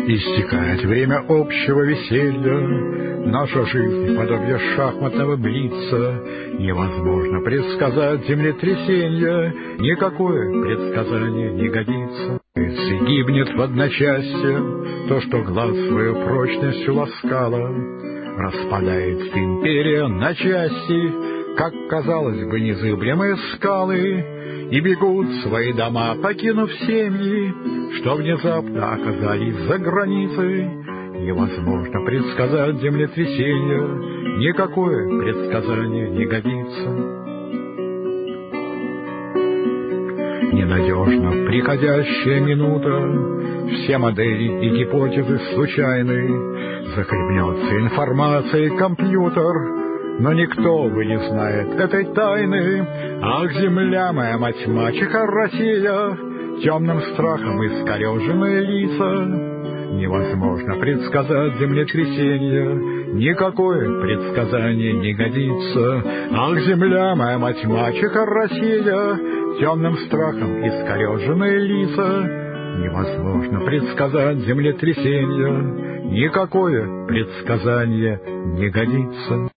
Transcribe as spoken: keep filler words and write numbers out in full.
Истекает время общего веселья, наша жизнь подобие шахматного блица. Невозможно предсказать землетрясенье, никакое предсказание не годится. Если гибнет в одночасье то, что глаз свою прочностью ласкало, распадается империя на части, как, казалось бы, незыблемые скалы, и бегут в свои дома, покинув семьи, что внезапно оказались за границей. Невозможно предсказать землетрясение, никакое предсказание не годится. Ненадежна приходящая минута, все модели и гипотезы случайны, захлебнется информацией компьютер, но никто, вы не знает этой тайны. Ах, земля моя, мать, мачеха Россия, темным страхом искореженные лица. Невозможно предсказать землетрясение, никакое предсказание не годится. Ах, земля моя, мать, мачеха Россия, темным страхом искореженные лица. Невозможно предсказать землетрясение, никакое предсказание не годится.